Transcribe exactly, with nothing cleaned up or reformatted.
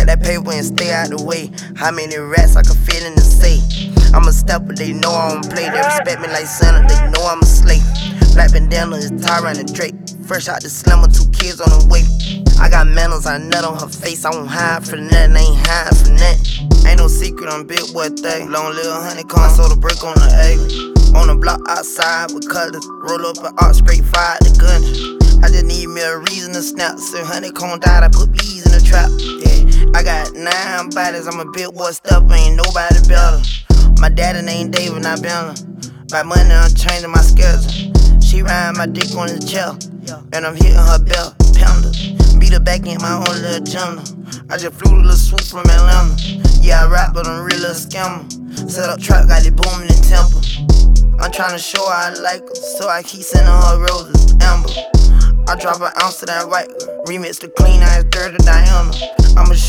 Stack that paper and stay out the way. How many rats I can fit in the safe? I'm a stepper, they know I don't play. They respect me like Santa, they know I'm a slave. Black bandana is Tyron and Drake. Fresh out the slammer, two kids on the way. I got manners, I nut on her face. I won't hide for nothing, I ain't hide for nothing. Ain't no secret, I'm big boy thing. Long little honeycomb, sold a brick on the egg. On the block outside with colors. Roll up an arc, straight fire the gun. I just need me a reason to snap. So honeycomb died, I put bees in the trap. Yeah, I got nine bodies, I'm a big boy stepper, ain't nobody better. My daddy named David, I been her. By money, I'm changing my schedule. She riding my dick on his chair, and I'm hitting her belt, pounder. Beat her back in my own little jungle. I just flew a little swoop from Atlanta. Yeah, I rap, but I'm really a scammer. Set up trap, got it booming in Temple. I'm tryna show her I like her, so I keep sending her roses, amber. I drop an ounce of that white, remix the clean ass dirty Diana. I'ma